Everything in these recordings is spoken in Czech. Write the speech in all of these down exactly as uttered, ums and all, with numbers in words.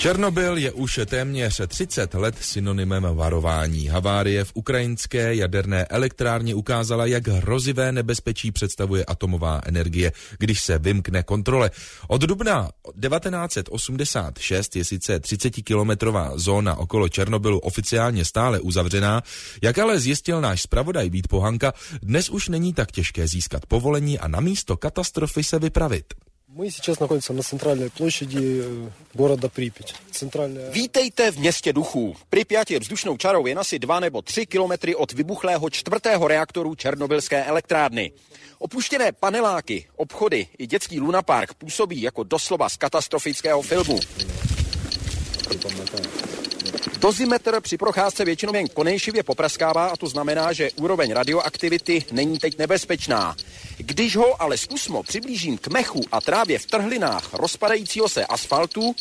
Černobyl je už téměř třicet let synonymem varování. Havárie v ukrajinské jaderné elektrárně ukázala, jak hrozivé nebezpečí představuje atomová energie, když se vymkne kontrole. Od dubna devatenáct set osmdesát šest je sice třicetikilometrová zóna okolo Černobylu oficiálně stále uzavřená, jak ale zjistil náš zpravodaj Vít Pohanka, dnes už není tak těžké získat povolení a na místo katastrofy se vypravit. My сейчас находимся на центральной площади города Припять. Центральная... Vítejte v městě duchů. Pripyat je vzdušnou čarou jen asi dva nebo tři kilometry od vybuchlého čtvrtého reaktoru černobylské elektrárny. Opuštěné paneláky, obchody i dětský lunapark působí jako doslova z katastrofického filmu. Dozimetr při procházce většinou jen konejšivě popraskává a to znamená, že úroveň radioaktivity není teď nebezpečná. Když ho ale zkusmo přiblížím k mechu a trávě v trhlinách rozpadajícího se asfaltu,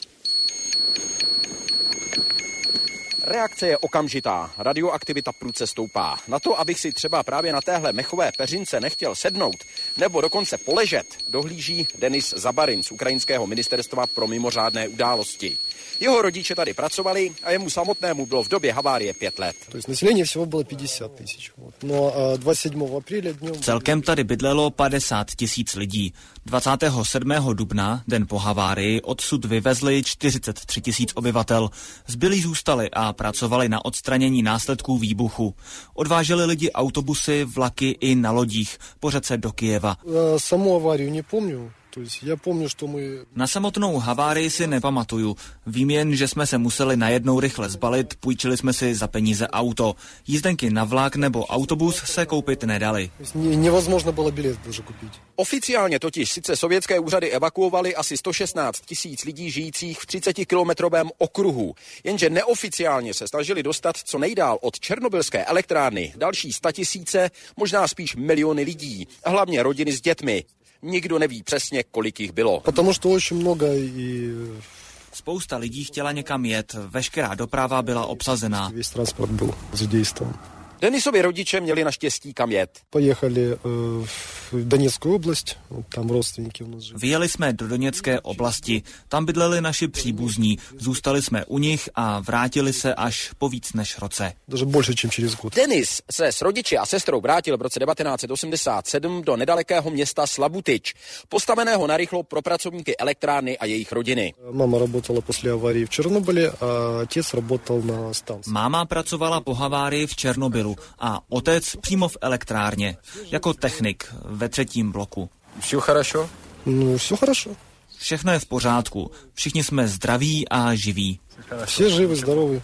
reakce je okamžitá, radioaktivita prudce stoupá. Na to, abych si třeba právě na téhle mechové peřince nechtěl sednout nebo dokonce poležet, dohlíží Denis Zabarin z ukrajinského ministerstva pro mimořádné události. Jeho rodiče tady pracovali a jemu samotnému bylo v době havárie pět let. To jest naселение всего было пятьдесят тысяч. No a dvacátého sedmého apríля dňom... Celkem tady bydlelo padesát tisíc lidí. dvacátého sedmého dubna, den po havárii, odsud vyvezli čtyřicet tři tisíc obyvatel. Zbylí zůstali a pracovali na odstranění následků výbuchu. Odváželi lidi autobusy, vlaky i na lodích po řece do Kyjeva. Саму аварию не помню. Já pomnu, že my... Na samotnou havárii si nepamatuju. Vím jen, že jsme se museli najednou rychle zbalit, půjčili jsme si za peníze auto. Jízdenky na vlak nebo autobus se koupit nedali. Nevozможно bylo bilet даже koupit. Oficiálně totiž sice sovětské úřady evakuovaly asi sto šestnáct tisíc lidí žijících v třicetikilometrovém okruhu, jenže neoficiálně se snažili dostat co nejdál od černobylské elektrárny další statisíce, možná spíš miliony lidí, a hlavně rodiny s dětmi. Nikdo neví přesně, kolik jich bylo. Потому что очень много и... Spousta lidí chtěla někam jet, veškerá doprava byla obsazená. Vесь transport byl задействован. Denisovi rodiče měli naštěstí kam jet. Pojechali uh, v Doněckou oblast, tam rodственníky u nás žili. Vyjeli jsme do Doněcké oblasti, tam bydleli naši příbuzní, zůstali jsme u nich a vrátili se až po víc než roce. Даже больше, чем через год. Denis se s rodiči a sestrou vrátil v roce devatenáct set osmdesát sedm do nedalekého města Slabutič, postaveného narychlo pro pracovníky elektrárny a jejich rodiny. Mama работала после аварии в Чернобыле, а отец работал на станции. Máma pracovala po havárii v Černobylu a otec přímo v elektrárně, jako technik ve třetím bloku. Vše хорошо? No, vše хорошо. Všechno je v pořádku, všichni jsme zdraví a živí. Vše živí, zdraví.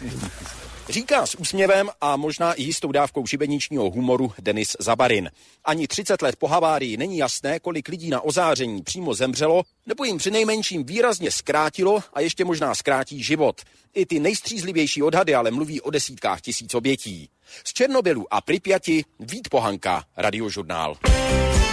Říká s úsměvem a možná i jistou dávkou šibeničního humoru Denis Zabarin. Ani třicet let po havárii není jasné, kolik lidí na ozáření přímo zemřelo, nebo jim přinejmenším výrazně zkrátilo a ještě možná zkrátí život. I ty nejstřízlivější odhady ale mluví o desítkách tisíc obětí. Z Černobylu a Pripyati Vít Pohanka, Radiožurnál.